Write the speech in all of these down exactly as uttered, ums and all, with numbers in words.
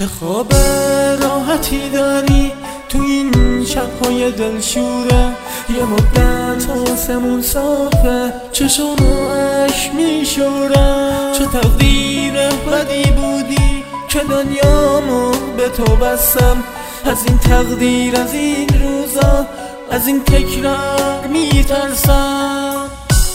چه خواب راحتی داری تو این شب‌های دلشوره، یه مدت آسمون صافه چشامو اشک میشوره. چه تقدیر بدی بودی که دنیامو به تو بستم، از این تقدیر، از این روزا، از این تکرار میترسم.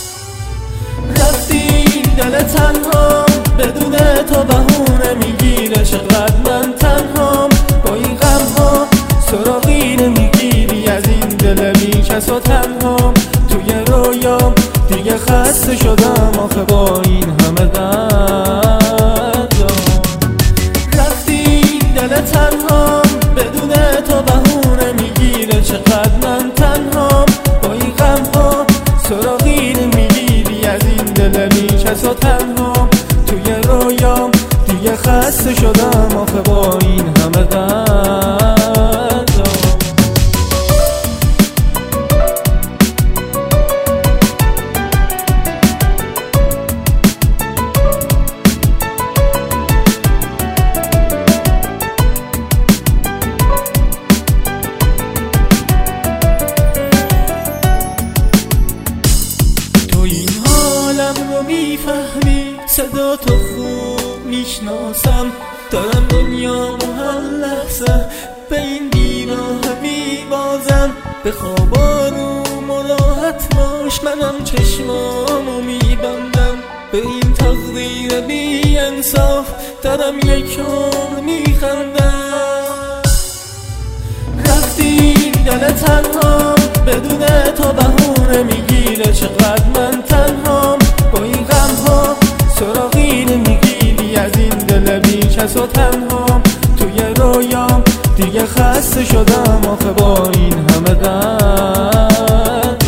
رفتی دل تنها بدون تو بهونه میگیره، چقدر من تنهام با این غم ها، سراغی نمیگیری از این دل بی کس و تنهام. توی رویام دیگه خسته شدم آخه با این همه درد. رفتی دل تنهام بدون تو بهونه میگیره، چقدر من تنهام با این غم ها، سراغی نمیگیری از این دل بی کس و تنهام. توی رویام دیگه خسته شدم آخه با این همه درد. رو میفهمی، صدا تو خوب میشناسم، دارم دنیامو هر لحظه به این بیراه میبازم. به خواب آروم و راحت باش، منم چشمامو میبندم، به این تقدیر بی انصاف دارم یک عمر میخندم. رفتی دل تنها بدون تو بهونه میگیره، چقدر من تنهام با این غم ها، سراغی نمیگیری از این دل بی کس و تنهام. توی رویام دیگه خسته شدم آخه با این همه درد.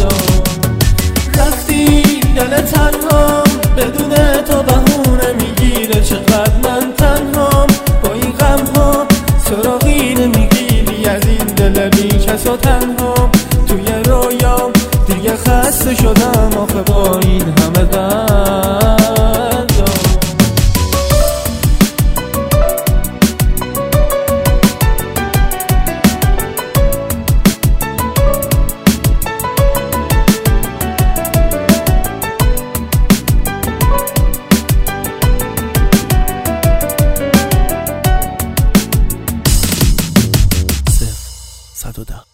رفتی دل تنهام بدون تو بهونه میگیره، چقدر من تنهام با این غم ها، سراغی نمیگیری از این دل بی کس و تنهام. توی رویام دیگه خسته شدم آخه با این همه درد. صفر صد و ده